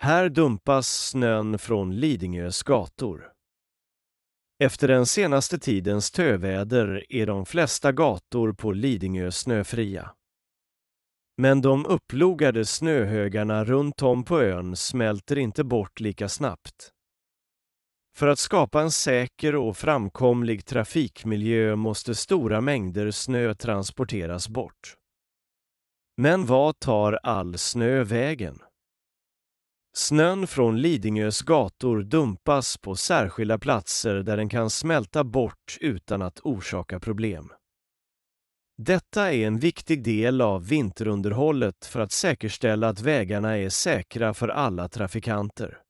Här dumpas snön från Lidingös gator. Efter den senaste tidens töväder är de flesta gator på Lidingö snöfria. Men de upplogade snöhögarna runt om på ön smälter inte bort lika snabbt. För att skapa en säker och framkomlig trafikmiljö måste stora mängder snö transporteras bort. Men vad tar all snö vägen? Snön från Lidingös gator dumpas på särskilda platser där den kan smälta bort utan att orsaka problem. Detta är en viktig del av vinterunderhållet för att säkerställa att vägarna är säkra för alla trafikanter.